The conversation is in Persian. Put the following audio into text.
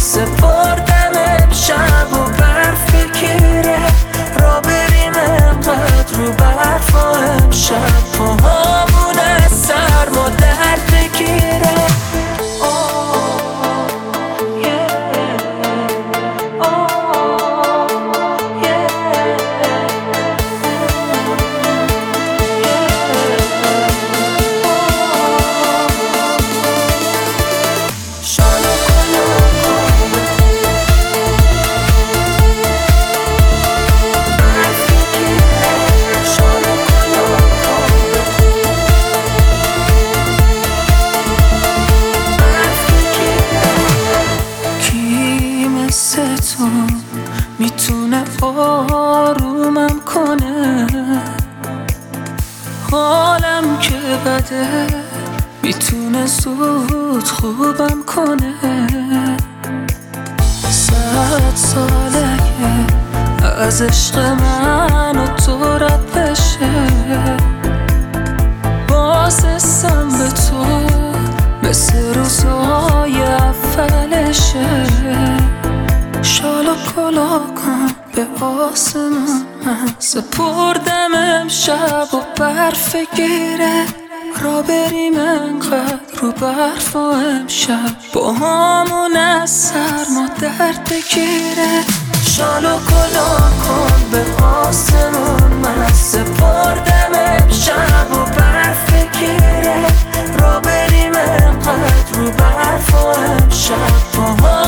سپردم امشب و برف گیره را بریم انقدر رو برف و امشب پاهامون از سرما درد بگیره. تو میتونه آرومم کنه، حالم که بده میتونه زود خوبم کنه. 100 ساله از عشق من و تو رد بشه، بازستم به تو مثل روزای اولشه. شال و کلا کن به آسمون، من سپردم امشب و برف گیره را بریم انقدر رو برف و امشب با همون از سرما درد بگیره. شال و کلا کن به آسمون، من سپردم امشب و برف گیره را بریم انقدر رو برف و امشب با